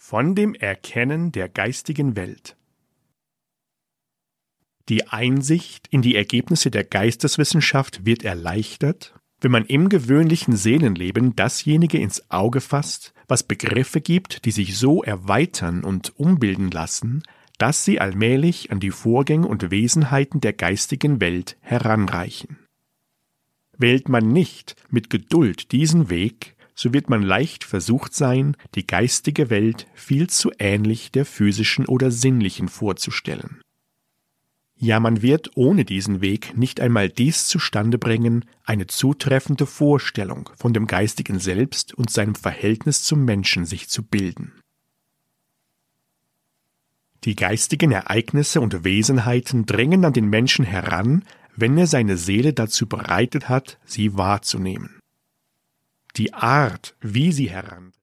Von dem Erkennen der geistigen Welt. Die Einsicht in die Ergebnisse der Geisteswissenschaft wird erleichtert, wenn man im gewöhnlichen Seelenleben dasjenige ins Auge fasst, was Begriffe gibt, die sich so erweitern und umbilden lassen, dass sie allmählich an die Vorgänge und Wesenheiten der geistigen Welt heranreichen. Wählt man nicht mit Geduld diesen Weg, so wird man leicht versucht sein, die geistige Welt viel zu ähnlich der physischen oder sinnlichen vorzustellen. Ja, man wird ohne diesen Weg nicht einmal dies zustande bringen, eine zutreffende Vorstellung von dem geistigen Selbst und seinem Verhältnis zum Menschen sich zu bilden. Die geistigen Ereignisse und Wesenheiten drängen an den Menschen heran, wenn er seine Seele dazu bereitet hat, sie wahrzunehmen. Die Art, wie sie herandringen,